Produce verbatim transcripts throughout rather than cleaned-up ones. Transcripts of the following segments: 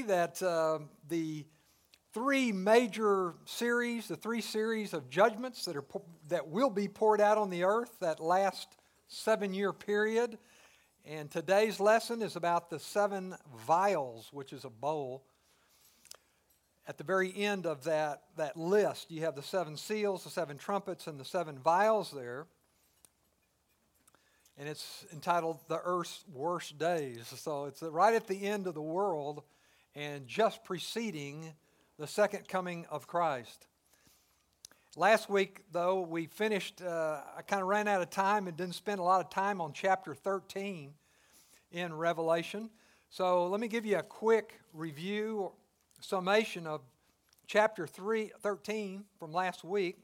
that uh, the three major series, the three series of judgments that are that will be poured out on the earth, that last seven-year period. And today's lesson is about the seven vials, which is a bowl. At the very end of that, that list, you have the seven seals, the seven trumpets, and the seven vials there. And it's entitled The Earth's Worst Days. So it's right at the end of the world and just preceding the second coming of Christ. Last week, though, we finished, uh, I kind of ran out of time and didn't spend a lot of time on chapter thirteen in Revelation. So let me give you a quick review, summation of chapter three, thirteen from last week.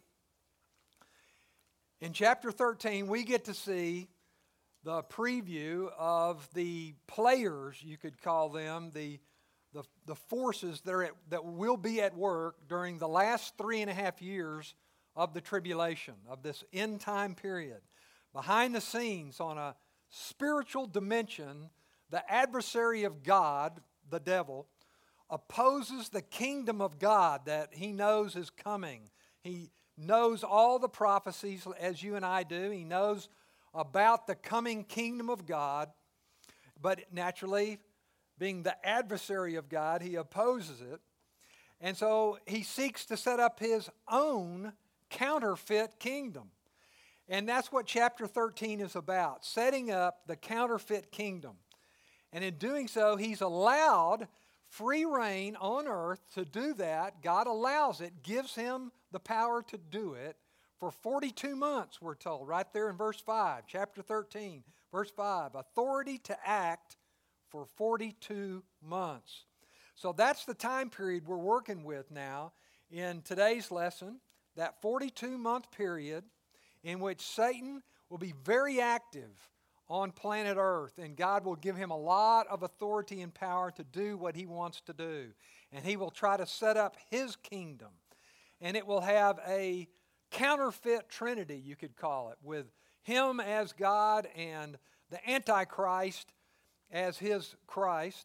In chapter thirteen, we get to see the preview of the players, you could call them, the the, the forces that, are at, that will be at work during the last three and a half years of the tribulation, of this end time period. Behind the scenes, on a spiritual dimension, the adversary of God, the devil, opposes the kingdom of God that he knows is coming. He knows all the prophecies as you and I do. He knows about the coming kingdom of God, but naturally, being the adversary of God, he opposes it. And so he seeks to set up his own counterfeit kingdom. And that's what chapter thirteen is about, setting up the counterfeit kingdom. And in doing so, he's allowed free reign on earth to do that. God allows it, gives him the power to do it. For forty-two months, we're told, right there in verse five, chapter thirteen, verse five, authority to act for forty-two months. So that's the time period we're working with now in today's lesson, that forty-two month period in which Satan will be very active on planet Earth, and God will give him a lot of authority and power to do what he wants to do. And he will try to set up his kingdom, and it will have a counterfeit trinity, you could call it, with him as God and the Antichrist as his Christ,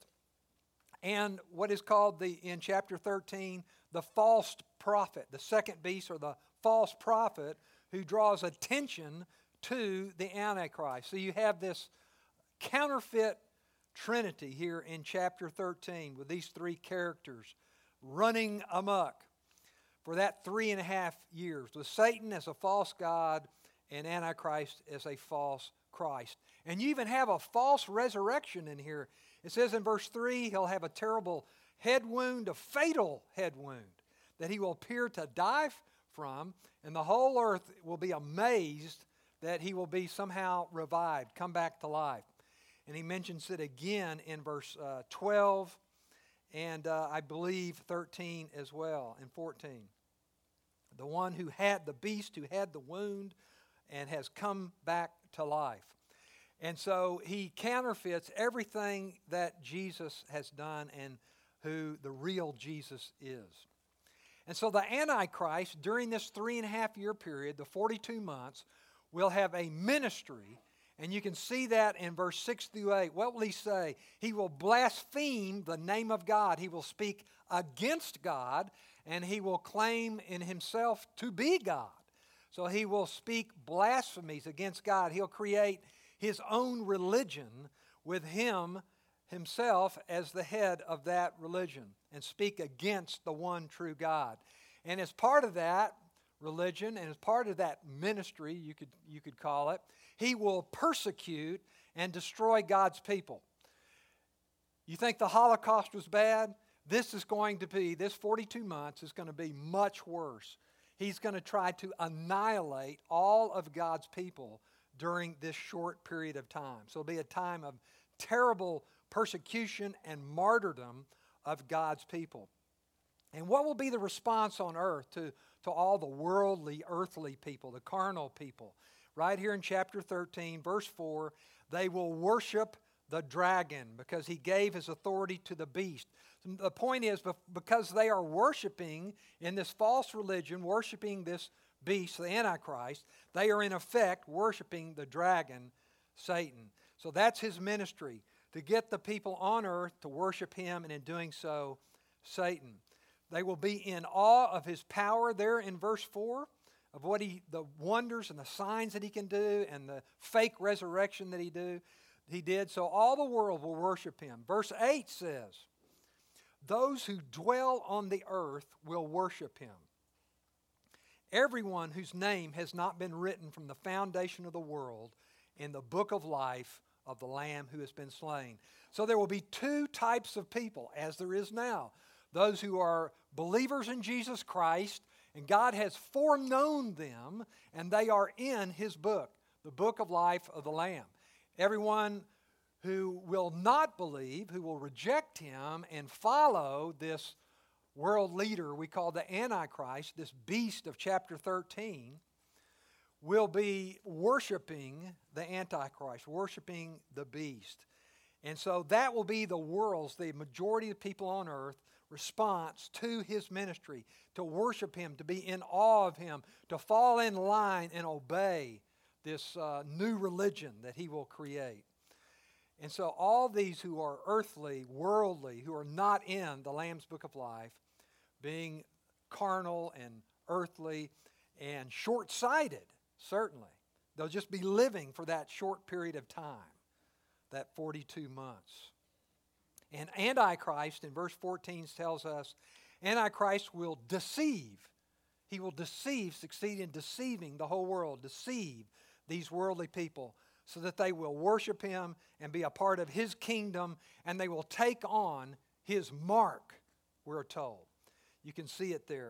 and what is called the in chapter thirteen, the false prophet, the second beast, or the false prophet who draws attention to the Antichrist. So you have this counterfeit trinity here in chapter thirteen with these three characters running amok for that three and a half years, with Satan as a false god and Antichrist as a false Christ. And you even have a false resurrection in here. It says in verse three, he'll have a terrible head wound, a fatal head wound, that he will appear to die from, and the whole earth will be amazed that he will be somehow revived, come back to life. And he mentions it again in verse uh, twelve, and uh, I believe thirteen as well, and fourteen. The one who had, the beast who had the wound and has come back to life. And so he counterfeits everything that Jesus has done and who the real Jesus is. And so the Antichrist, during this three and a half year period, the forty-two months, will have a ministry. And you can see that in verse six through eight. What will he say? He will blaspheme the name of God. He will speak against God, and he will claim in himself to be God. So he will speak blasphemies against God. He'll create his own religion with him himself as the head of that religion and speak against the one true God. And as part of that religion and as part of that ministry, you could, you could call it, he will persecute and destroy God's people. You think the Holocaust was bad? This is going to be, this forty-two months is going to be much worse. He's going to try to annihilate all of God's people during this short period of time. So it'll be a time of terrible persecution and martyrdom of God's people. And what will be the response on earth to, to all the worldly, earthly people, the carnal people? Right here in chapter thirteen, verse four, they will worship the dragon because he gave his authority to the beast. The point is, because they are worshiping in this false religion, worshiping this beast, the Antichrist, they are in effect worshiping the dragon, Satan. So that's his ministry, to get the people on earth to worship him, and in doing so, Satan. They will be in awe of his power there in verse four, of what he, the wonders and the signs that he can do, and the fake resurrection that he do, he did. So all the world will worship him. Verse eight says, those who dwell on the earth will worship him. Everyone whose name has not been written from the foundation of the world in the book of life of the Lamb who has been slain. So there will be two types of people, as there is now. Those who are believers in Jesus Christ, and God has foreknown them, and they are in his book, the book of life of the Lamb. Everyone who will not believe, who will reject him and follow this world leader we call the Antichrist, this beast of chapter thirteen, will be worshiping the Antichrist, worshiping the beast. And so that will be the world's, the majority of people on earth, response to his ministry, to worship him, to be in awe of him, to fall in line and obey this uh, new religion that he will create. And so all these who are earthly, worldly, who are not in the Lamb's Book of Life, being carnal and earthly and short-sighted, certainly, they'll just be living for that short period of time, that forty-two months. And Antichrist, in verse fourteen, tells us, Antichrist will deceive. He will deceive, succeed in deceiving the whole world, deceive these worldly people, so that they will worship him and be a part of his kingdom, and they will take on his mark, we're told. You can see it there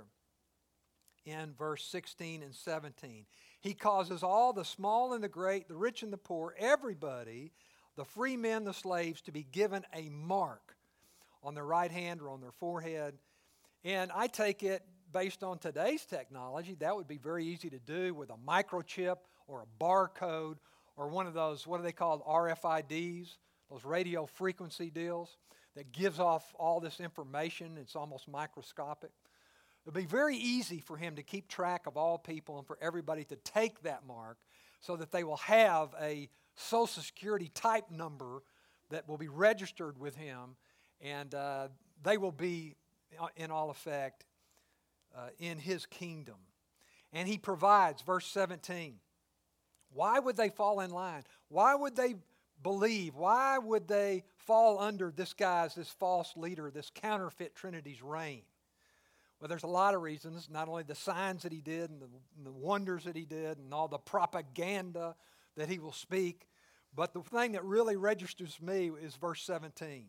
in verse sixteen and seventeen. He causes all, the small and the great, the rich and the poor, everybody, the free men, the slaves, to be given a mark on their right hand or on their forehead. And I take it, based on today's technology, that would be very easy to do with a microchip or a barcode or one of those, what are they called, R F I Ds, those radio frequency deals that gives off all this information. It's almost microscopic. It would be very easy for him to keep track of all people and for everybody to take that mark so that they will have a Social Security type number that will be registered with him, and uh, they will be, in all effect, uh, in his kingdom. And he provides, verse seventeen, why would they fall in line? Why would they believe? Why would they fall under this guy's, this false leader, this counterfeit Trinity's reign? Well, there's a lot of reasons, not only the signs that he did and the, and the wonders that he did and all the propaganda that he will speak, but the thing that really registers me is verse seventeen.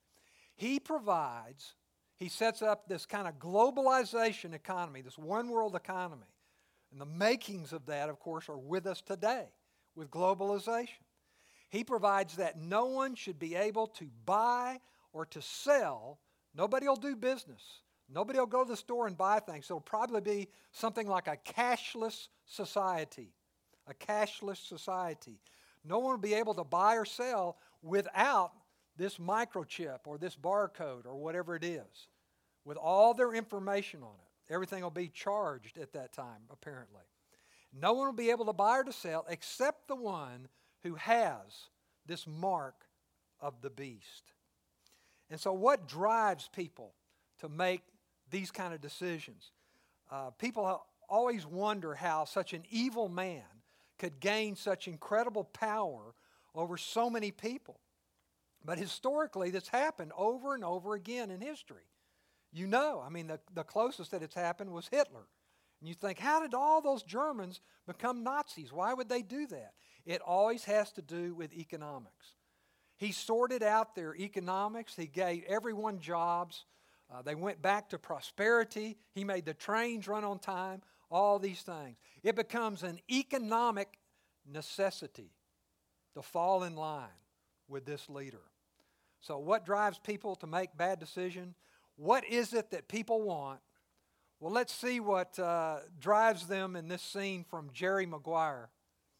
He provides, he sets up this kind of globalization economy, this one world economy. And the makings of that, of course, are with us today with globalization. He provides that no one should be able to buy or to sell. Nobody will do business. Nobody will go to the store and buy things. So it'll probably be something like a cashless society. A cashless society. No one will be able to buy or sell without this microchip or this barcode or whatever it is, with all their information on it. Everything will be charged at that time, apparently. No one will be able to buy or to sell except the one who has this mark of the beast. And so what drives people to make these kind of decisions? Uh, people always wonder how such an evil man could gain such incredible power over so many people. But historically, this happened over and over again in history. You know, I mean, the, the closest that it's happened was Hitler. And you think, how did all those Germans become Nazis? Why would they do that? It always has to do with economics. He sorted out their economics. He gave everyone jobs. Uh, they went back to prosperity. He made the trains run on time. All these things. It becomes an economic necessity to fall in line with this leader. So what drives people to make bad decisions? What is it that people want? Well, let's see what uh, drives them in this scene from Jerry Maguire.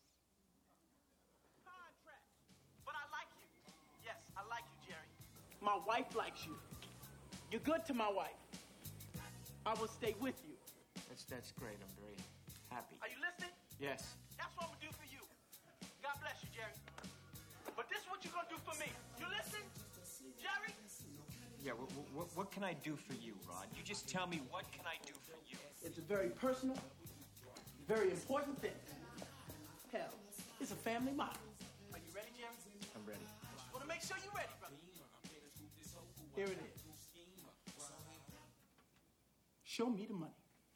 Contract. But I like you. Yes, I like you, Jerry. My wife likes you. You're good to my wife. I will stay with you. That's that's great. I'm very happy. Are you listening? Yes. That's what I'm going to do for you. God bless you, Jerry. But this is what you're going to do for me. You listen, Jerry? Yeah, what, what, what can I do for you, Rod? You just tell me, what can I do for you? It's a very personal, very important thing. Hell, it's a family matter. Are you ready, Jerry? I'm ready. I want to make sure you're ready, brother. Here it is. Show me the money.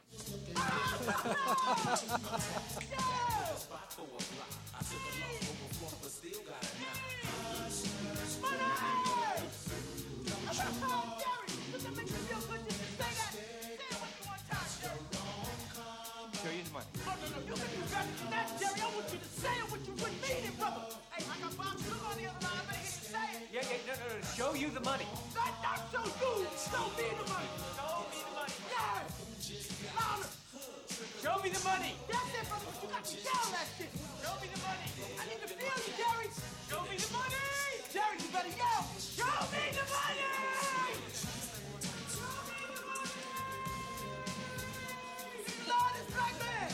Show you the money. No, no, no, you can do better than that, Jerry. I want you to say it what you would mean it, brother. Hey, I got Bob Sugar on the other line. I better hear you say it. Yeah, yeah, no, no, no. Show you the money. Not, not show you. Show me the money. Show me the money. Yeah. Louder. Show me the money. That's it, brother, but you got to yell that shit. Show me the money. I need to feel you, Jerry. Show me the money. Jerry, you better yell. Show me the money. Lord, it's black man.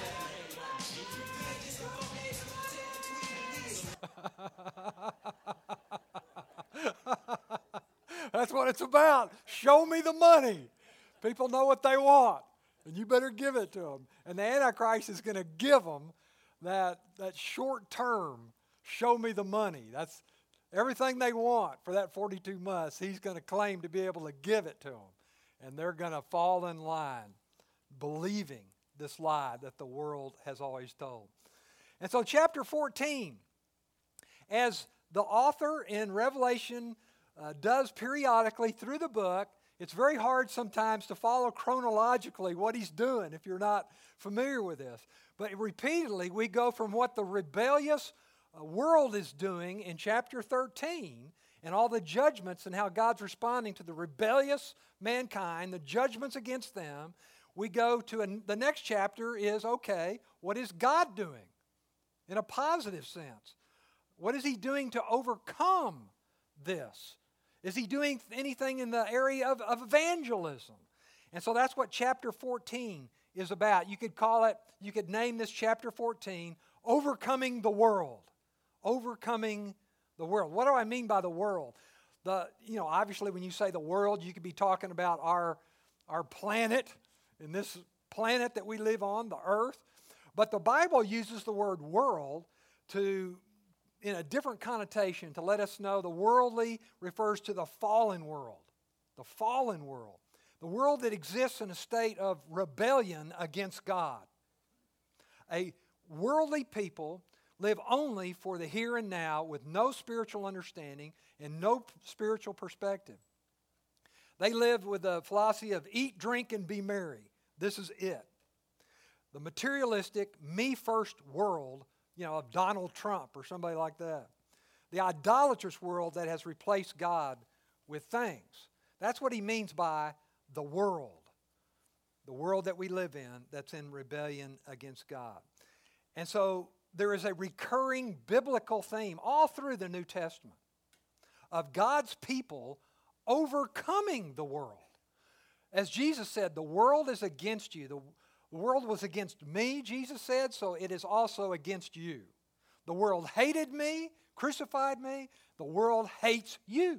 That's what it's about. Show me the money. People know what they want, and you better give it to them. And the Antichrist is going to give them that, that short term, show me the money. That's everything they want for that forty-two months. He's going to claim to be able to give it to them. And they're going to fall in line, believing this lie that the world has always told. And so chapter fourteen, as the author in Revelation uh, does periodically through the book, it's very hard sometimes to follow chronologically what he's doing if you're not familiar with this. But repeatedly, we go from what the rebellious uh, world is doing in chapter thirteen and all the judgments and how God's responding to the rebellious mankind, the judgments against them. We go to an, the next chapter is, okay, what is God doing in a positive sense? What is he doing to overcome this? Is he doing anything in the area of, of evangelism? And so that's what chapter fourteen is about. You could call it, you could name this chapter fourteen, Overcoming the World. Overcoming the world. What do I mean by the world? The, you know, obviously when you say the world, you could be talking about our, our planet, in this planet that we live on, the earth. But the Bible uses the word world to in a different connotation to let us know the worldly refers to the fallen world. The fallen world. The world that exists in a state of rebellion against God. A worldly people live only for the here and now with no spiritual understanding and no spiritual perspective. They live with the philosophy of eat, drink, and be merry. This is it. The materialistic, me-first world, you know, of Donald Trump or somebody like that. The idolatrous world that has replaced God with things. That's what he means by the world. The world that we live in that's in rebellion against God. And so there is a recurring biblical theme all through the New Testament of God's people overcoming the world. As Jesus said, the world is against you. The The world was against me, Jesus said, so it is also against you. The world hated me, crucified me. The world hates you.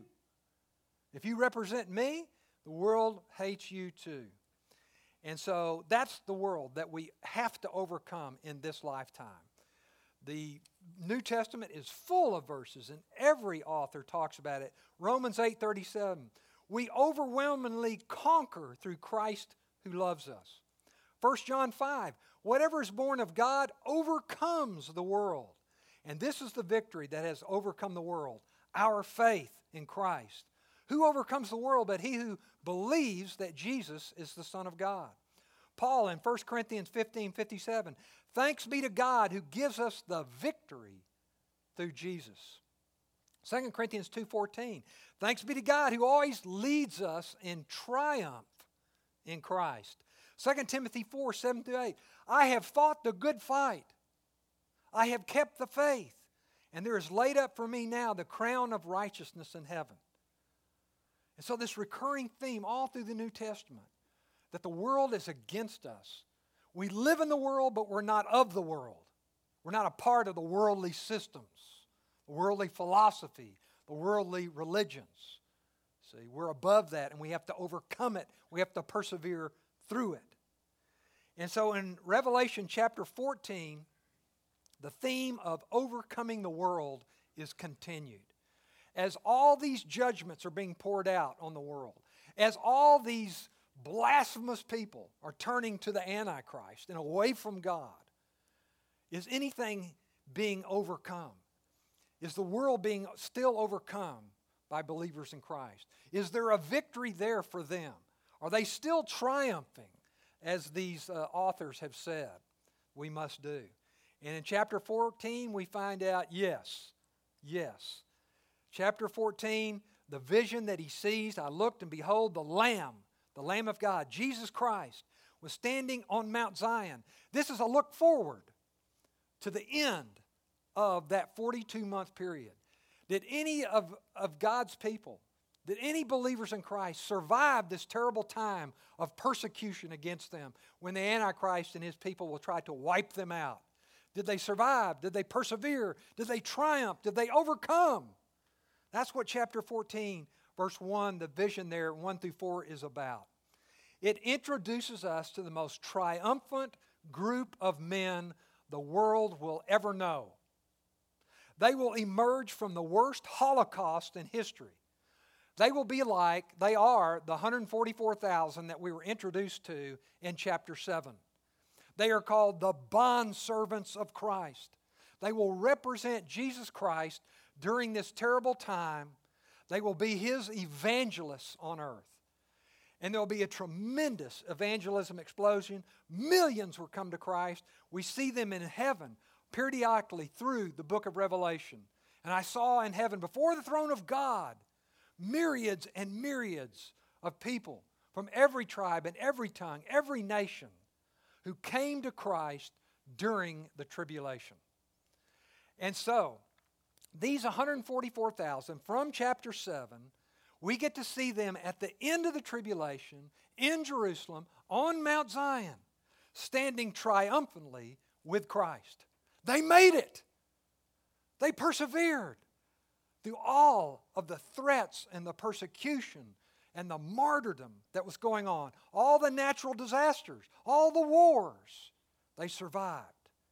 If you represent me, the world hates you too. And so that's the world that we have to overcome in this lifetime. The New Testament is full of verses, and every author talks about it. Romans eight thirty-seven, we overwhelmingly conquer through Christ who loves us. First John five, whatever is born of God overcomes the world. And this is the victory that has overcome the world, our faith in Christ. Who overcomes the world but he who believes that Jesus is the Son of God? Paul in First Corinthians fifteen fifty-seven, thanks be to God who gives us the victory through Jesus. Second Corinthians two fourteen, thanks be to God who always leads us in triumph in Christ. Second Timothy four, seven through eight. I have fought the good fight. I have kept the faith. And there is laid up for me now the crown of righteousness in heaven. And so this recurring theme all through the New Testament, that the world is against us. We live in the world, but we're not of the world. We're not a part of the worldly systems the worldly philosophy, the worldly religions. See, we're above that, and we have to overcome it. We have to persevere through it. And so in Revelation chapter fourteen, the theme of overcoming the world is continued. As all these judgments are being poured out on the world, as all these blasphemous people are turning to the Antichrist and away from God, is anything being overcome? Is the world being still overcome by believers in Christ? Is there a victory there for them? Are they still triumphing, as these uh, authors have said we must do? And in chapter fourteen, we find out, yes, yes. Chapter fourteen, the vision that he sees, I looked and behold the Lamb, the Lamb of God, Jesus Christ, was standing on Mount Zion. This is a look forward to the end of that forty-two month period. Did any of, of God's people, did any believers in Christ survive this terrible time of persecution against them when the Antichrist and his people will try to wipe them out? Did they survive? Did they persevere? Did they triumph? Did they overcome? That's what chapter fourteen, verse one, the vision there, one through four, is about. It introduces us to the most triumphant group of men the world will ever know. They will emerge from the worst Holocaust in history. They will be like, they are the one hundred forty-four thousand that we were introduced to in chapter seven. They are called the bondservants of Christ. They will represent Jesus Christ during this terrible time. They will be His evangelists on earth. And there will be a tremendous evangelism explosion. Millions will come to Christ. We see them in heaven periodically through the book of Revelation. And I saw in heaven, before the throne of God, myriads and myriads of people from every tribe and every tongue, every nation, who came to Christ during the tribulation. And so, these one hundred forty-four thousand from chapter seven, we get to see them at the end of the tribulation in Jerusalem on Mount Zion, standing triumphantly with Christ. They made it. They persevered through all of the threats and the persecution and the martyrdom that was going on, all the natural disasters, all the wars. They survived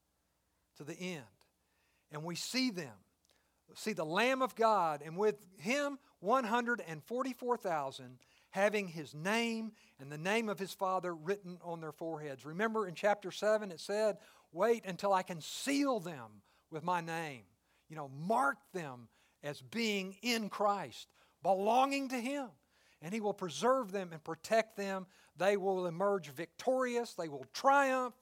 to the end. And we see them, see the Lamb of God, and with Him, one hundred forty-four thousand, having His name and the name of His Father written on their foreheads. Remember in chapter seven it said, wait until I can seal them with my name. You know, mark them as being in Christ, belonging to Him. And He will preserve them and protect them. They will emerge victorious. They will triumph,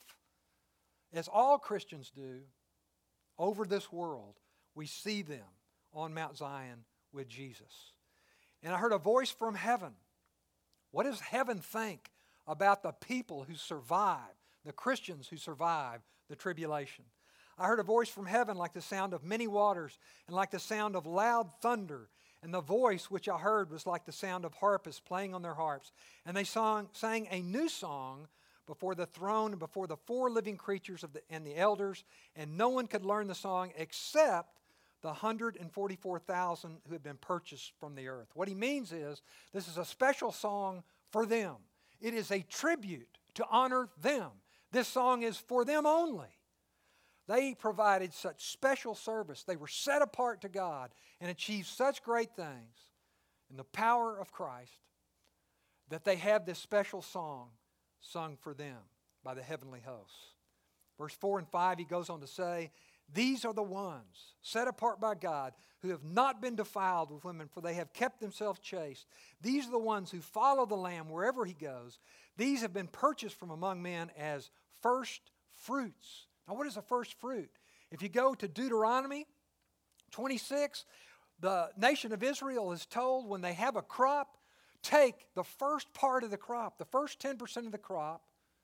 as all Christians do, over this world. We see them on Mount Zion with Jesus. And I heard a voice from heaven. What does heaven think about the people who survive, the Christians who survive the tribulation? I heard a voice from heaven like the sound of many waters and like the sound of loud thunder. And the voice which I heard was like the sound of harpists playing on their harps. And they song, sang a new song before the throne and before the four living creatures of the, and the elders. And no one could learn the song except the one hundred forty-four thousand who had been purchased from the earth. What he means is this is a special song for them. It is a tribute to honor them. This song is for them only. They provided such special service. They were set apart to God and achieved such great things in the power of Christ that they have this special song sung for them by the heavenly hosts. Verse four and five, he goes on to say, these are the ones set apart by God who have not been defiled with women, for they have kept themselves chaste. These are the ones who follow the Lamb wherever He goes. These have been purchased from among men as first fruits. Now, what is a first fruit? If you go to Deuteronomy twenty-six, the nation of Israel is told when they have a crop, take the first part of the crop, the first ten percent of the crop,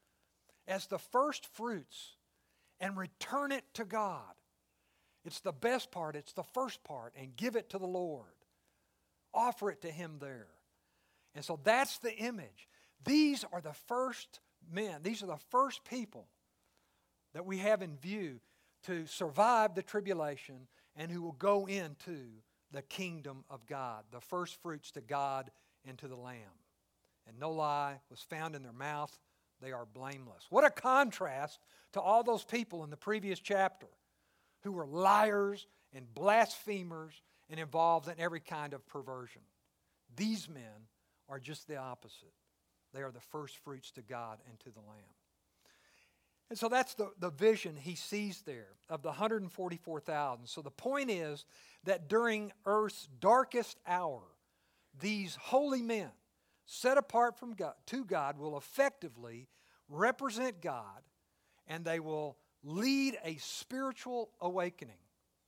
as the first fruits and return it to God. It's the best part, it's the first part, and give it to the Lord. Offer it to Him there. And so that's the image. These are the first men, these are the first people that we have in view to survive the tribulation and who will go into the kingdom of God, the first fruits to God and to the Lamb. And no lie was found in their mouth. They are blameless. What a contrast to all those people in the previous chapter who were liars and blasphemers and involved in every kind of perversion. These men are just the opposite. They are the first fruits to God and to the Lamb. And so that's the, the vision he sees there of the one hundred forty-four thousand. So the point is that during earth's darkest hour, these holy men set apart from God, to God, will effectively represent God, and they will lead a spiritual awakening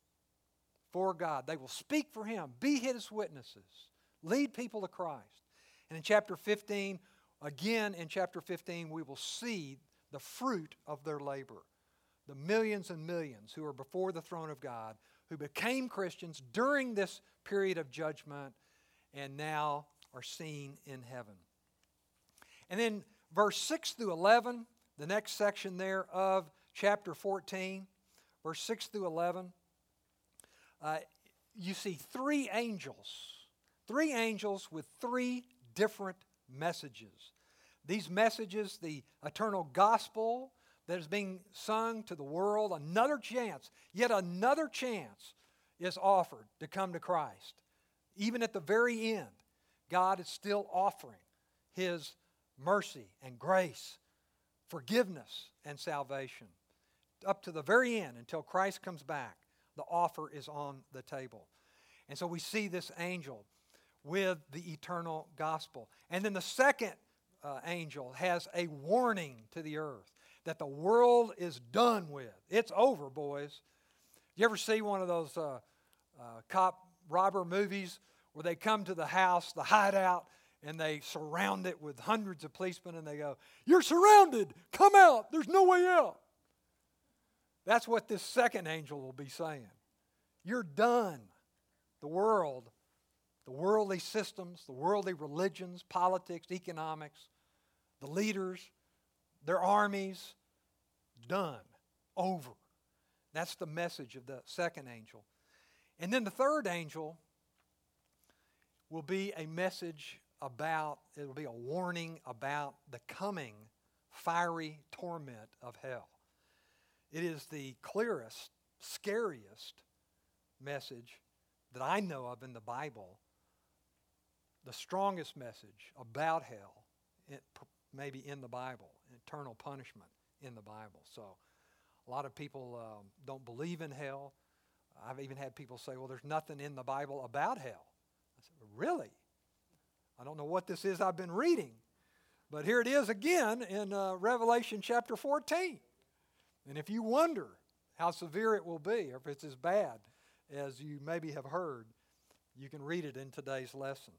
for God. They will speak for Him, be His witnesses, lead people to Christ. And in chapter fifteen, again in chapter fifteen, we will see the fruit of their labor. The millions and millions who are before the throne of God, who became Christians during this period of judgment and now are seen in heaven. And then verse six through eleven, the next section there of chapter fourteen, verse six through eleven, uh, you see three angels, three angels with three different messages. These messages, the eternal gospel that is being sung to the world, another chance, yet another chance is offered to come to Christ. Even at the very end, God is still offering His mercy and grace, forgiveness and salvation. Up to the very end, until Christ comes back, the offer is on the table. And so we see this angel with the eternal gospel. And then the second uh, angel has a warning to the earth that the world is done with. It's over, boys. You ever see one of those uh, uh, cop robber movies where they come to the house, the hideout, and they surround it with hundreds of policemen and they go, "You're surrounded! Come out! There's no way out!" That's what this second angel will be saying. You're done. The world, the worldly systems, the worldly religions, politics, economics, the leaders, their armies, done, over. That's the message of the second angel. And then the third angel will be a message about, it will be a warning about the coming fiery torment of hell. It is the clearest, scariest message that I know of in the Bible, the strongest message about hell, it, maybe in the Bible, eternal punishment in the Bible. So a lot of people um, don't believe in hell. I've even had people say, well, there's nothing in the Bible about hell. I said, really? I don't know what this is I've been reading. But here it is again in uh, Revelation chapter fourteen. And if you wonder how severe it will be, or if it's as bad as you maybe have heard, you can read it in today's lesson.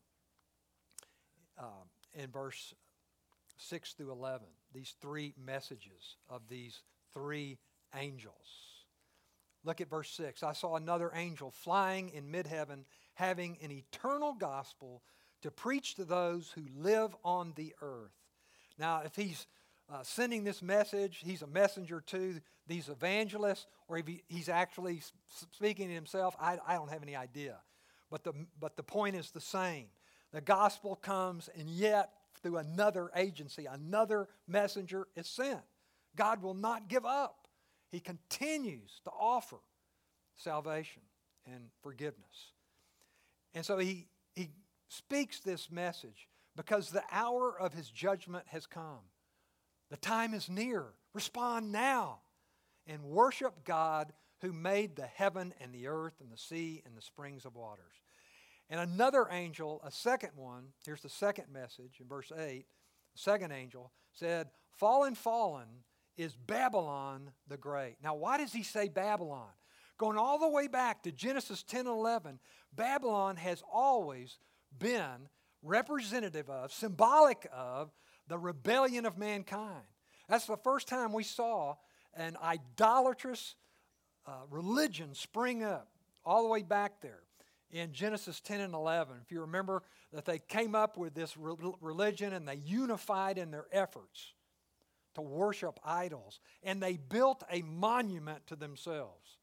Uh, in verse six through eleven, these three messages of these three angels. Look at verse six. I saw another angel flying in mid-heaven, having an eternal gospel to preach to those who live on the earth. Now, if he's uh, sending this message, he's a messenger to these evangelists, or if he, he's actually speaking to himself, I, I don't have any idea. But the, but the point is the same. The gospel comes, and yet through another agency, another messenger is sent. God will not give up. He continues to offer salvation and forgiveness. And so he, he speaks this message because the hour of His judgment has come. The time is near. Respond now and worship God who made the heaven and the earth and the sea and the springs of waters. And another angel, a second one, here's the second message in verse eight. The second angel said, "Fallen, fallen is Babylon the Great." Now, why does he say Babylon? Going all the way back to Genesis ten and eleven, Babylon has always been representative of, symbolic of, the rebellion of mankind. That's the first time we saw an idolatrous uh, religion spring up all the way back there in Genesis ten and eleven. If you remember that they came up with this re- religion and they unified in their efforts to worship idols. And they built a monument to themselves.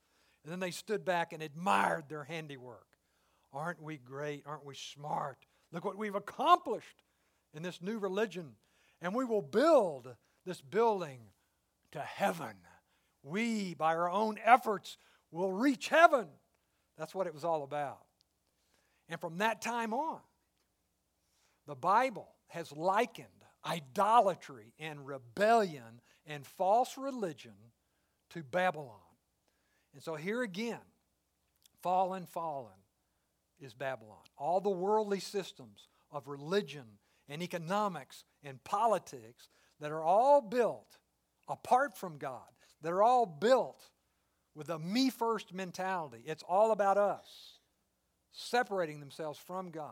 And then they stood back and admired their handiwork. Aren't we great? Aren't we smart? Look what we've accomplished in this new religion. And we will build this building to heaven. We, by our own efforts, will reach heaven. That's what it was all about. And from that time on, the Bible has likened idolatry and rebellion and false religion to Babylon. And so here again, fallen, fallen is Babylon. All the worldly systems of religion and economics and politics that are all built apart from God, that are all built with a me-first mentality. It's all about us, separating themselves from God.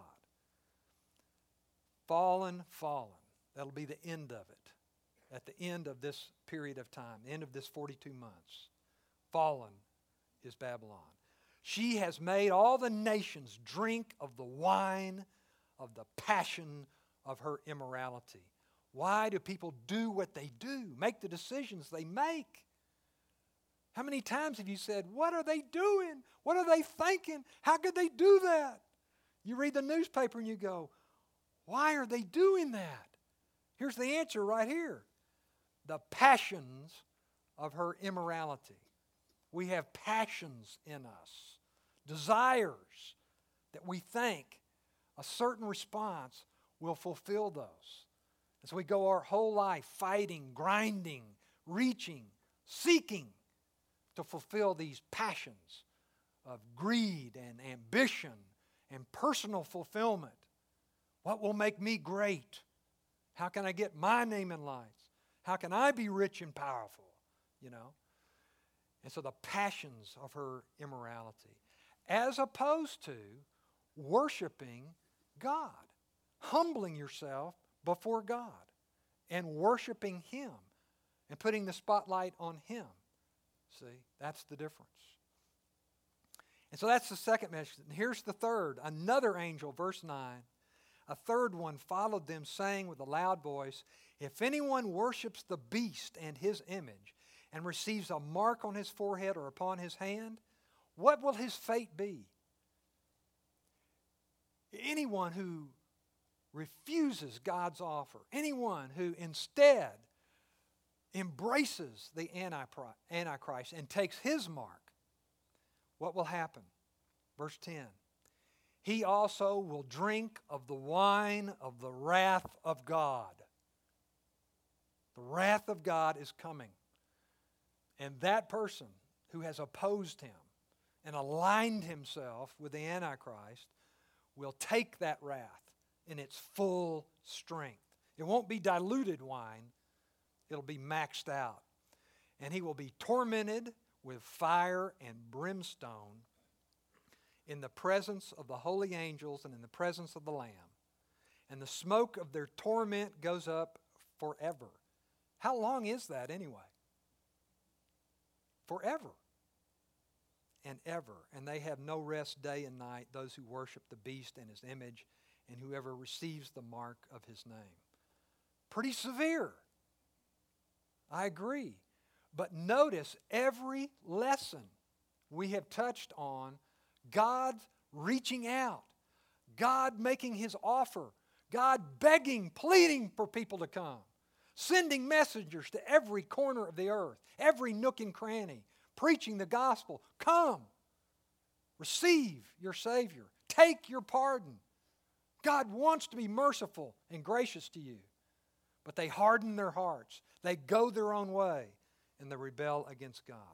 Fallen, fallen. That'll be the end of it. At the end of this period of time, the end of this forty-two months. Fallen is Babylon. She has made all the nations drink of the wine of the passion of her immorality. Why do people do what they do, make the decisions they make? How many times have you said, what are they doing? What are they thinking? How could they do that? You read the newspaper and you go, why are they doing that? Here's the answer right here. The passions of her immorality. We have passions in us, desires that we think a certain response will fulfill those. And so we go our whole life fighting, grinding, reaching, seeking to fulfill these passions of greed and ambition and personal fulfillment. What will make me great? How can I get my name in lights? How can I be rich and powerful? You know? And so the passions of her immorality, as opposed to worshiping God, humbling yourself before God and worshiping Him and putting the spotlight on Him. See, that's the difference. And so that's the second message. And here's the third. Another angel, verse nine, a third one followed them, saying with a loud voice, if anyone worships the beast and his image and receives a mark on his forehead or upon his hand, what will his fate be? Anyone who refuses God's offer, anyone who instead embraces the Antichrist and takes his mark, what will happen? Verse ten. He also will drink of the wine of the wrath of God. The wrath of God is coming. And that person who has opposed him and aligned himself with the Antichrist will take that wrath in its full strength. It won't be diluted wine. It'll be maxed out. And he will be tormented with fire and brimstone in the presence of the holy angels and in the presence of the Lamb. And the smoke of their torment goes up forever. How long is that anyway? Forever and ever. And they have no rest day and night, those who worship the beast and his image, and whoever receives the mark of his name. Pretty severe. I agree. But notice every lesson we have touched on, God reaching out, God making his offer, God begging, pleading for people to come, sending messengers to every corner of the earth, every nook and cranny, preaching the gospel. Come, receive your Savior, take your pardon. God wants to be merciful and gracious to you, but they harden their hearts. They go their own way, and they rebel against God.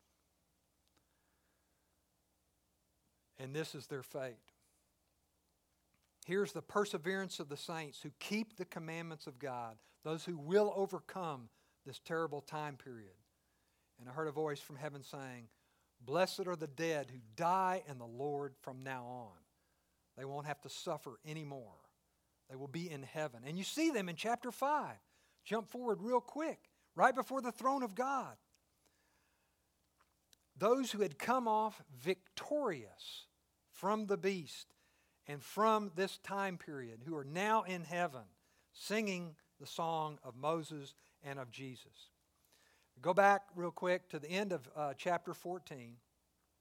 And this is their fate. Here's the perseverance of the saints who keep the commandments of God, those who will overcome this terrible time period. And I heard a voice from heaven saying, blessed are the dead who die in the Lord from now on. They won't have to suffer anymore. They will be in heaven. And you see them in chapter five. Jump forward real quick, right before the throne of God. Those who had come off victorious from the beast and from this time period, who are now in heaven, singing the song of Moses and of Jesus. Go back real quick to the end of uh, chapter fourteen.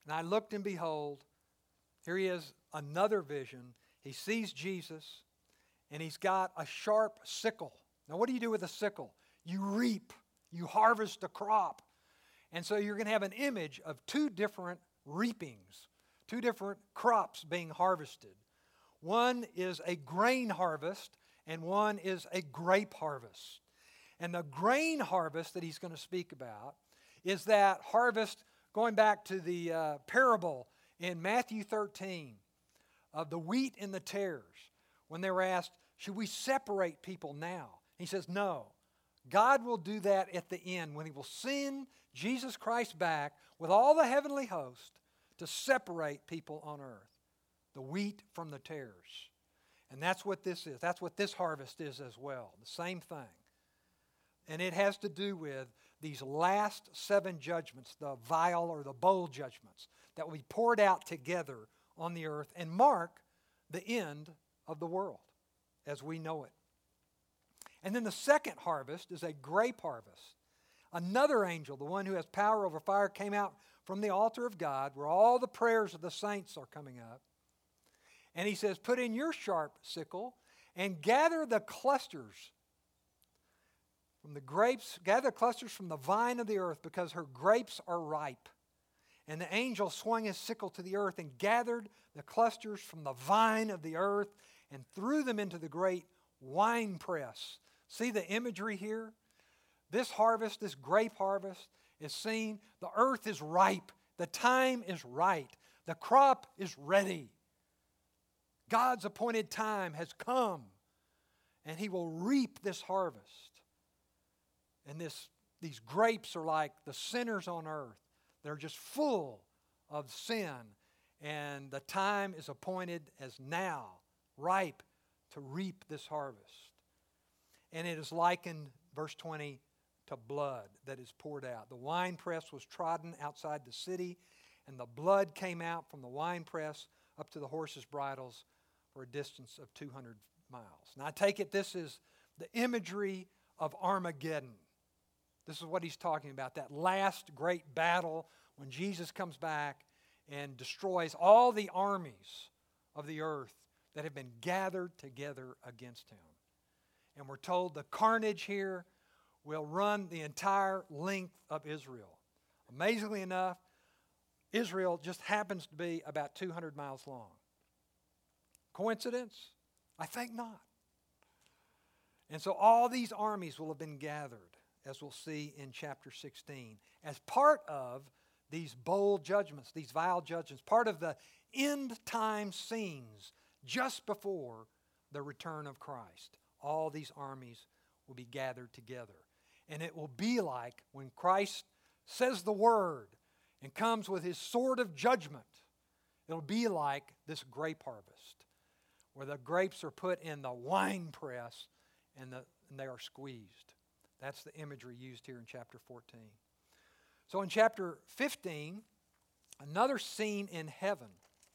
And I looked, and behold, here he is, another vision. He sees Jesus, and he's got a sharp sickle. Now, what do you do with a sickle? You reap. You harvest a crop. And so you're going to have an image of two different reapings, two different crops being harvested. One is a grain harvest, and one is a grape harvest. And the grain harvest that he's going to speak about is that harvest, going back to the uh, parable in Matthew thirteen of the wheat and the tares, when they were asked, should we separate people now? He says, no. God will do that at the end when he will send Jesus Christ back with all the heavenly host to separate people on earth, the wheat from the tares. And that's what this is. That's what this harvest is as well, the same thing. And it has to do with these last seven judgments, the vial or the bowl judgments, that will be poured out together on the earth and mark the end of the world as we know it. And then the second harvest is a grape harvest. Another angel, the one who has power over fire, came out from the altar of God where all the prayers of the saints are coming up. And he says, put in your sharp sickle and gather the clusters from the grapes, gather clusters from the vine of the earth, because her grapes are ripe. And the angel swung his sickle to the earth and gathered the clusters from the vine of the earth and threw them into the great wine press. See the imagery here? This harvest, this grape harvest, is seen. The earth is ripe. The time is right. The crop is ready. God's appointed time has come, and he will reap this harvest. And this, these grapes are like the sinners on earth. They're just full of sin, and the time is appointed as now, ripe to reap this harvest. And it is likened, verse twenty, to blood that is poured out. The winepress was trodden outside the city, and the blood came out from the winepress up to the horses' bridles for a distance of two hundred miles. Now I take it this is the imagery of Armageddon. This is what he's talking about, that last great battle when Jesus comes back and destroys all the armies of the earth that have been gathered together against him. And we're told the carnage here will run the entire length of Israel. Amazingly enough, Israel just happens to be about two hundred miles long. Coincidence? I think not. And so all these armies will have been gathered, as we'll see in chapter sixteen, as part of these bowl judgments, these vial judgments, part of the end time scenes just before the return of Christ. All these armies will be gathered together. And it will be like when Christ says the word and comes with his sword of judgment. It'll be like this grape harvest, where the grapes are put in the wine press and, the, and they are squeezed. That's the imagery used here in chapter fourteen. So in chapter fifteen, another scene in heaven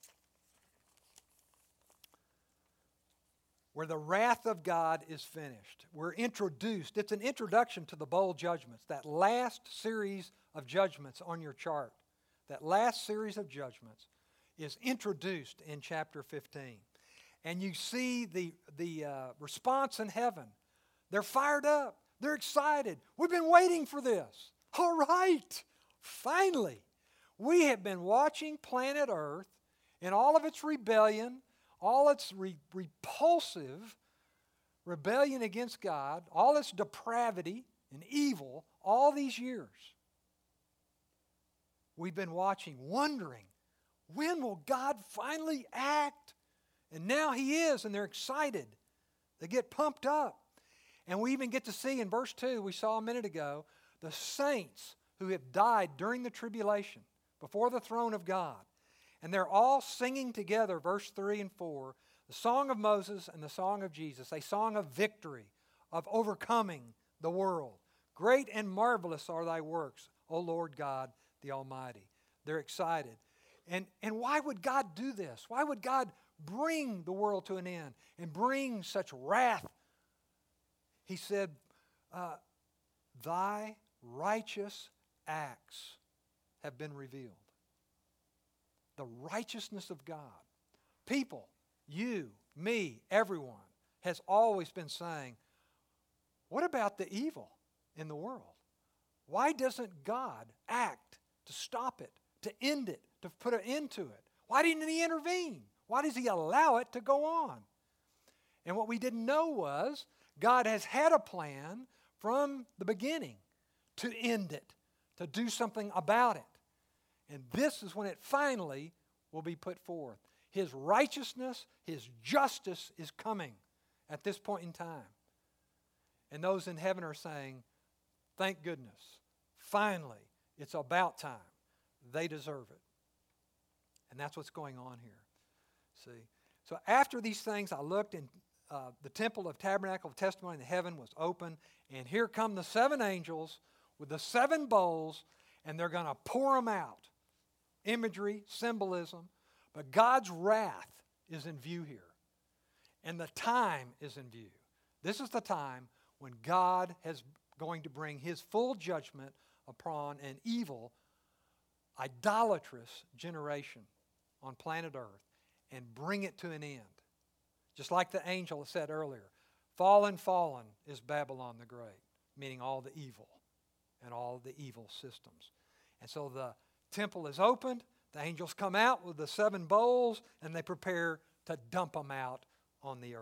where the wrath of God is finished. We're introduced. It's an introduction to the bowl judgments, that last series of judgments on your chart. That last series of judgments is introduced in chapter fifteen. And you see the, the uh, response in heaven. They're fired up. They're excited. We've been waiting for this. All right, finally. We have been watching planet Earth in all of its rebellion, all its re- repulsive rebellion against God, all its depravity and evil, all these years. We've been watching, wondering, when will God finally act? And now he is, and they're excited. They get pumped up. And we even get to see in verse two, we saw a minute ago, the saints who have died during the tribulation before the throne of God. And they're all singing together, verse three and four, the song of Moses and the song of Jesus, a song of victory, of overcoming the world. Great and marvelous are thy works, O Lord God the Almighty. They're excited. And, and why would God do this? Why would God bring the world to an end and bring such wrath? He said, uh, thy righteous acts have been revealed. the righteousness of God. People, you, me, everyone, has always been saying, what about the evil in the world? Why doesn't God act to stop it, to end it, to put an end to it? Why didn't He intervene? Why does He allow it to go on? And what we didn't know was God has had a plan from the beginning to end it, to do something about it. And this is when it finally will be put forth. His righteousness, His justice is coming at this point in time. And those in heaven are saying, thank goodness, finally, it's about time. They deserve it. And that's what's going on here. See? So after these things, I looked, and uh, the temple of tabernacle of testimony in heaven was open, and here come the seven angels with the seven bowls, and they're going to pour them out. Imagery, symbolism, but God's wrath is in view here. And the time is in view. This is the time when God is going to bring His full judgment upon an evil, idolatrous generation on planet Earth and bring it to an end. Just like the angel said earlier, fallen, fallen is Babylon the Great, meaning all the evil and all the evil systems. And so the temple is opened, the angels come out with the seven bowls, and they prepare to dump them out on the earth.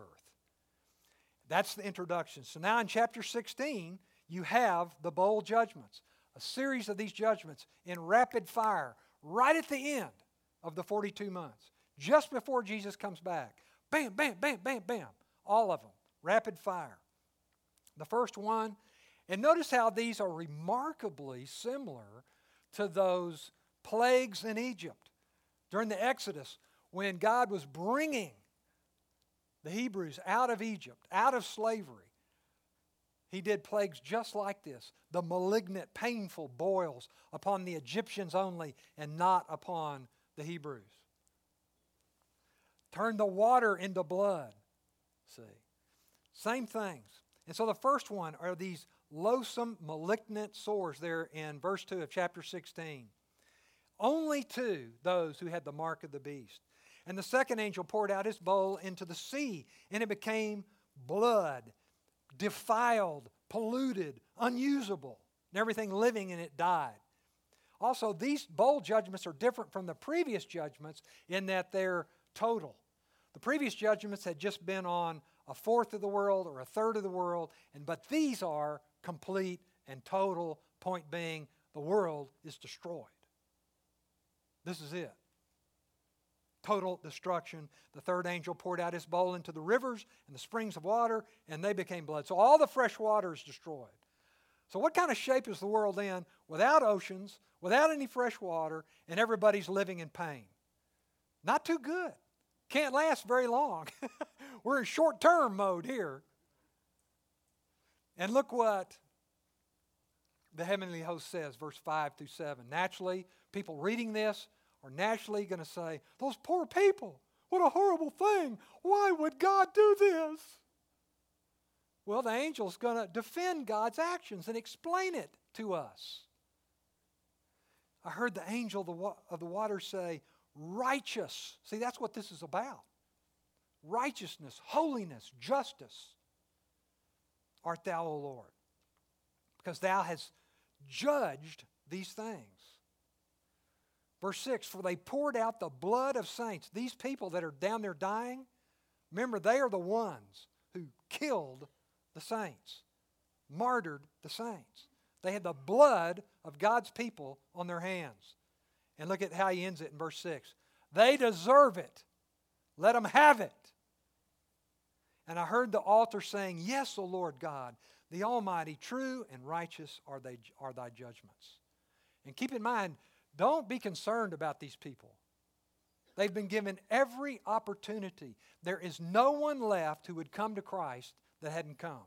That's the introduction. So now in chapter sixteen, you have the bowl judgments, a series of these judgments in rapid fire, right at the end of the forty-two months, just before Jesus comes back. Bam, bam, bam, bam, bam. All of them, rapid fire. The first one, and notice how these are remarkably similar to those plagues in Egypt during the Exodus when God was bringing the Hebrews out of Egypt, out of slavery. He did plagues just like this. The malignant, painful boils upon the Egyptians only and not upon the Hebrews. Turn the water into blood. See? Same things. And so the first one are these loathsome, malignant sores there in verse two of chapter sixteen. Only to those who had the mark of the beast. And the second angel poured out his bowl into the sea, and it became blood, defiled, polluted, unusable, and everything living in it died. Also, these bowl judgments are different from the previous judgments in that they're total. The previous judgments had just been on a fourth of the world or a third of the world, and but these are complete and total, point being the world is destroyed. This is it. Total destruction. The third angel poured out his bowl into the rivers and the springs of water, and they became blood. So all the fresh water is destroyed. So what kind of shape is the world in without oceans, without any fresh water, and everybody's living in pain? Not too good. Can't last very long. We're in short-term mode here. And look what the heavenly host says, verse five through seven. Naturally, people reading this are naturally going to say, those poor people, what a horrible thing. Why would God do this? Well, the angel's going to defend God's actions and explain it to us. I heard the angel of the, wa- of the water say, righteous. See, that's what this is about. Righteousness, holiness, justice art thou, O Lord, because thou hast judged these things. Verse six, for they poured out the blood of saints. These people that are down there dying, remember, they are the ones who killed the saints, martyred the saints. They had the blood of God's people on their hands. And look at how he ends it in verse six. They deserve it. Let them have it. And I heard the altar saying, yes, O Lord God, the Almighty, true and righteous are, they, are thy judgments. And keep in mind, don't be concerned about these people. They've been given every opportunity. There is no one left who would come to Christ that hadn't come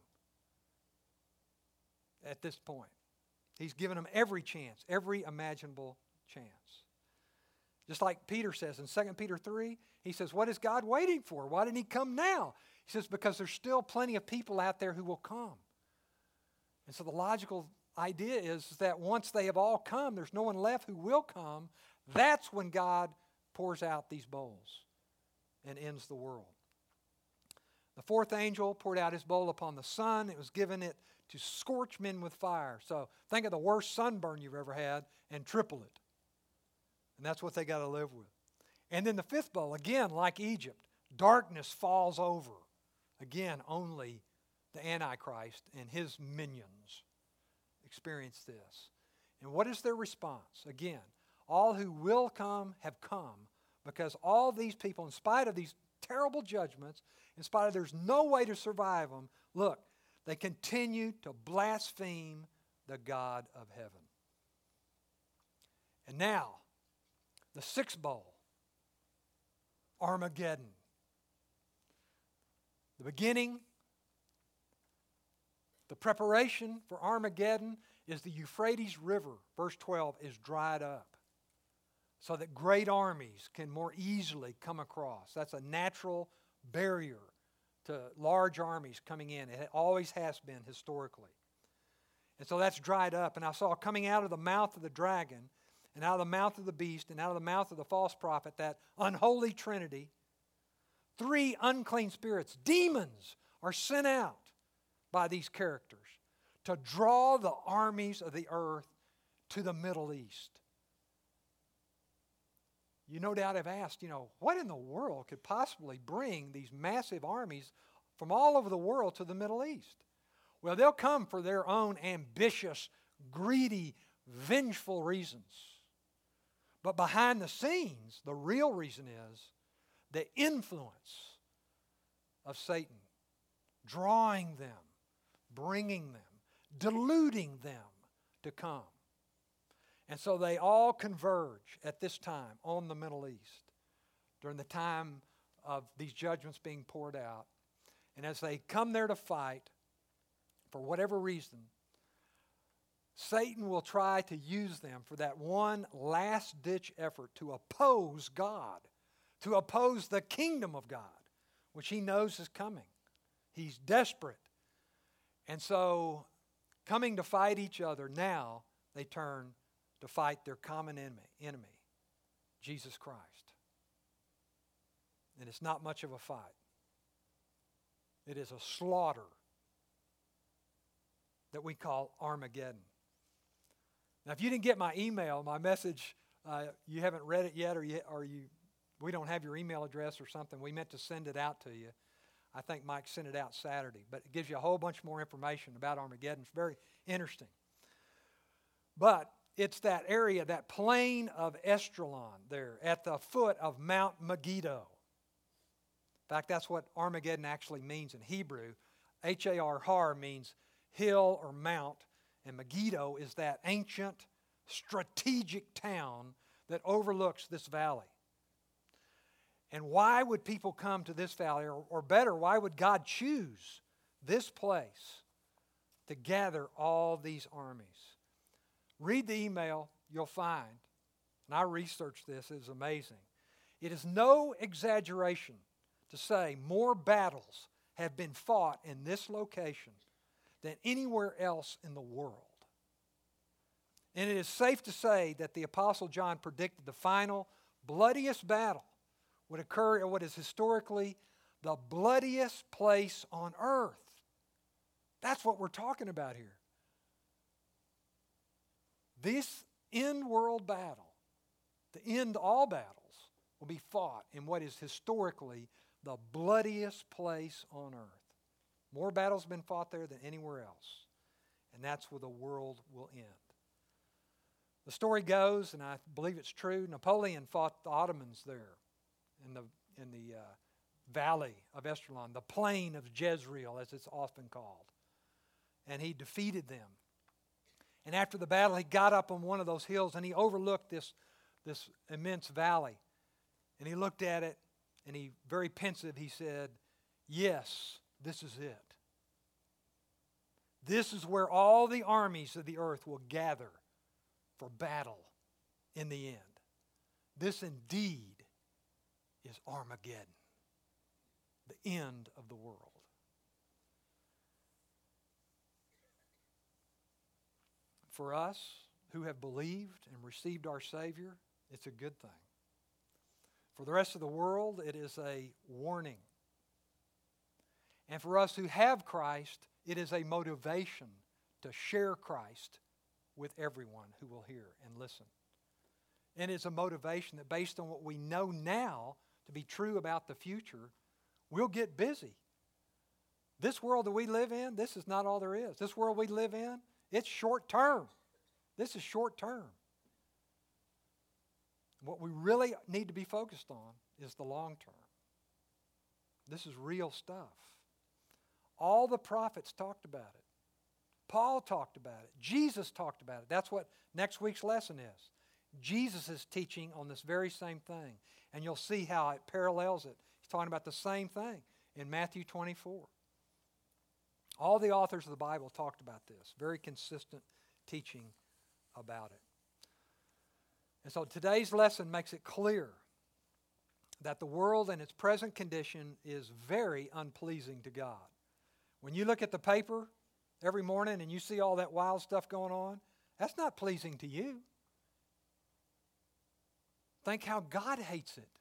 at this point. He's given them every chance, every imaginable chance. Just like Peter says in Second Peter three, he says, what is God waiting for? Why didn't he come now? He says, because there's still plenty of people out there who will come. And so the logical idea is that once they have all come, there's no one left who will come. That's when God pours out these bowls and ends the world. The fourth angel poured out his bowl upon the sun. It was given it to scorch men with fire. So think of the worst sunburn you've ever had and triple it. And that's what they got to live with. And then the fifth bowl, again, like Egypt, darkness falls over. Again, only the Antichrist and his minions experience this. And what is their response? Again, all who will come have come, because all these people, in spite of these terrible judgments, in spite of there's no way to survive them, look, they continue to blaspheme the God of heaven. And now, the sixth bowl, Armageddon. The beginning, the preparation for Armageddon is the Euphrates River, verse twelve, is dried up so that great armies can more easily come across. That's a natural barrier to large armies coming in. It always has been historically. And so that's dried up. And I saw coming out of the mouth of the dragon and out of the mouth of the beast and out of the mouth of the false prophet, that unholy trinity, three unclean spirits, demons, are sent out by these characters to draw the armies of the earth to the Middle East. You no doubt have asked, you know, what in the world could possibly bring these massive armies from all over the world to the Middle East? Well, they'll come for their own ambitious, greedy, vengeful reasons. But behind the scenes, the real reason is the influence of Satan, drawing them, bringing them, deluding them to come. And so they all converge at this time on the Middle East during the time of these judgments being poured out. And as they come there to fight, for whatever reason, Satan will try to use them for that one last-ditch effort to oppose God, to oppose the kingdom of God, which he knows is coming. He's desperate. And so, coming to fight each other, now they turn to fight their common enemy, enemy, Jesus Christ. And it's not much of a fight. It is a slaughter that we call Armageddon. Now, if you didn't get my email, my message, uh, you haven't read it yet, or you, or you, we don't have your email address or something, we meant to send it out to you. I think Mike sent it out Saturday, but it gives you a whole bunch more information about Armageddon. It's very interesting. But it's that area, that plain of Esdraelon there at the foot of Mount Megiddo. In fact, that's what Armageddon actually means in Hebrew. H A R, har, means hill or mount, and Megiddo is that ancient, strategic town that overlooks this valley. And why would people come to this valley, or, or better, why would God choose this place to gather all these armies? Read the email, you'll find, and I researched this, it is amazing. It is no exaggeration to say more battles have been fought in this location than anywhere else in the world. And it is safe to say that the Apostle John predicted the final, bloodiest battle would occur at what is historically the bloodiest place on earth. That's what we're talking about here. This end-world battle, to end all battles, will be fought in what is historically the bloodiest place on earth. More battles have been fought there than anywhere else. And that's where the world will end. The story goes, and I believe it's true, Napoleon fought the Ottomans there in the, in the uh, valley of Esdraelon, the plain of Jezreel, as it's often called. And he defeated them. And after the battle, he got up on one of those hills and he overlooked this, this immense valley. And he looked at it and he, very pensive, he said, "Yes, this is it. This is where all the armies of the earth will gather for battle in the end. This indeed is Armageddon, the end of the world." For us who have believed and received our Savior, it's a good thing. For the rest of the world, it is a warning. And for us who have Christ, it is a motivation to share Christ with everyone who will hear and listen. And it's a motivation that based on what we know now to be true about the future, we'll get busy. This world that we live in, this is not all there is. This world we live in, it's short term. This is short term. What we really need to be focused on is the long term. This is real stuff. All the prophets talked about it. Paul talked about it. Jesus talked about it. That's what next week's lesson is. Jesus is teaching on this very same thing. And you'll see how it parallels it. He's talking about the same thing in Matthew twenty-four. All the authors of the Bible talked about this. Very consistent teaching about it. And so today's lesson makes it clear that the world in its present condition is very unpleasing to God. When you look at the paper every morning and you see all that wild stuff going on, that's not pleasing to you. Think how God hates it.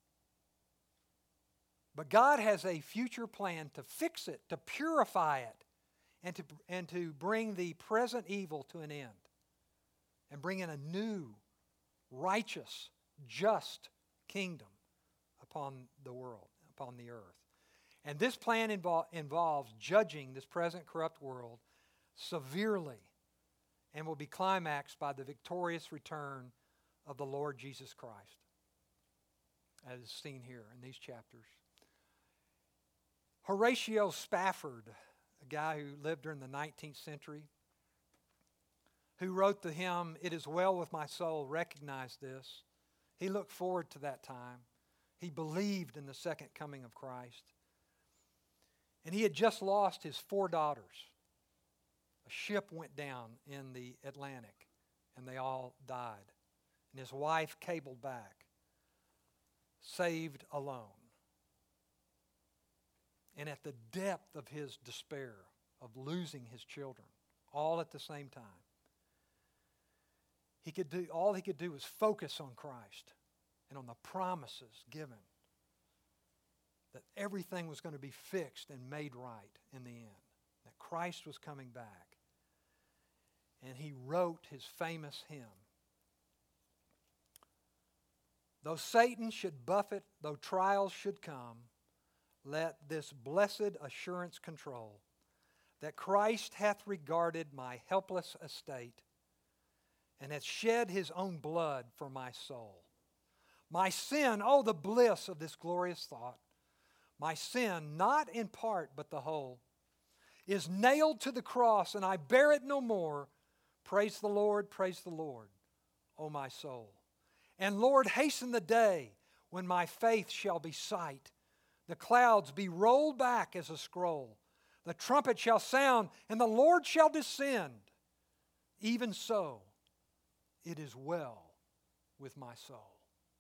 But God has a future plan to fix it, to purify it, and to, and to bring the present evil to an end and bring in a new, righteous, just kingdom upon the world, upon the earth. And this plan invol- involves judging this present corrupt world severely and will be climaxed by the victorious return of the Lord Jesus Christ, as is seen here in these chapters. Horatio Spafford, a guy who lived during the nineteenth century, who wrote the hymn, "It is Well With My Soul," recognized this. He looked forward to that time. He believed in the second coming of Christ. And he had just lost his four daughters. A ship went down in the Atlantic, and they all died. And his wife cabled back, saved alone. And at the depth of his despair of losing his children, all at the same time, he could do all he could do was focus on Christ and on the promises given that everything was going to be fixed and made right in the end, that Christ was coming back. And he wrote his famous hymn. Though Satan should buffet, though trials should come, let this blessed assurance control that Christ hath regarded my helpless estate and hath shed his own blood for my soul. My sin, oh, the bliss of this glorious thought, my sin, not in part but the whole, is nailed to the cross, and I bear it no more. Praise the Lord, praise the Lord, O my soul. And Lord, hasten the day when my faith shall be sight, the clouds be rolled back as a scroll, the trumpet shall sound, and the Lord shall descend. Even so, it is well with my soul.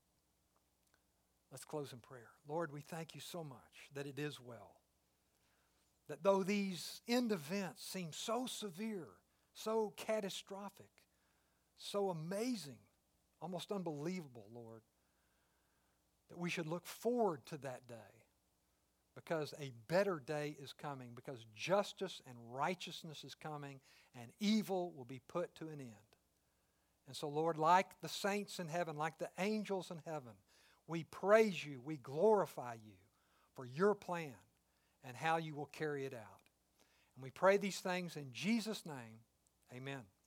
Let's close in prayer. Lord, we thank you so much that it is well. That though these end events seem so severe, so catastrophic, so amazing, almost unbelievable, Lord, that we should look forward to that day because a better day is coming, because justice and righteousness is coming and evil will be put to an end. And so, Lord, like the saints in heaven, like the angels in heaven, we praise you, we glorify you for your plan and how you will carry it out. And we pray these things in Jesus' name. Amen.